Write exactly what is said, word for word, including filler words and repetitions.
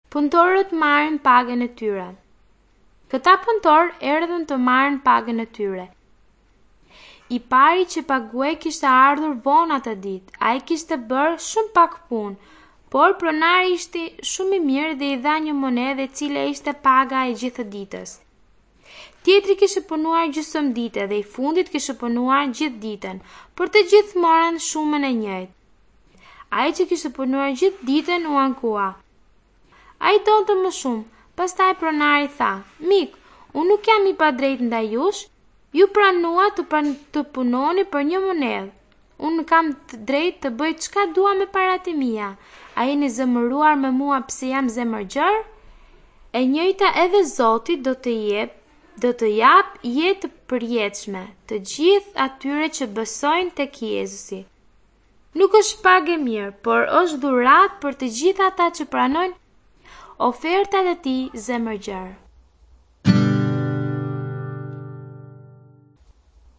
Punëtorët marrin pagën e tyre. Këta punëtor erdhën të marrin pagën e tyre. I pari që paguaj kishte ardhur vonë atë ditë. Ai kishte bërë shumë pak punë, por pronari ishte shumë i mirë dhe i dha një monedhë e cila ishte paga e gjithë ditës. Tjetri kishte punuar gjysmë dite dhe i fundit kishte punuar gjithë ditën, por të gjithë morën shumën e njëjtë. Ai që kishte punuar gjithë ditën u ankua. Ai donte më shumë. Pastaj pronari tha: "Mik, unë nuk jam i padrejtë ndaj jush. Ju pranua të, pran të punoni për një monedhë. Unë kam të drejtë të bëj çka dua me paratë e mia. A jeni zemëruar me mua pse jam zemërgjër? E njëjta edhe Zoti do të jep, do të jap jetë të përjetshme të gjithë atyre që besojnë tek Jezusi. Nuk është pagë e mirë, por është dhuratë për të gjithë ata që pranojnë ofertat e tij zemërgjër."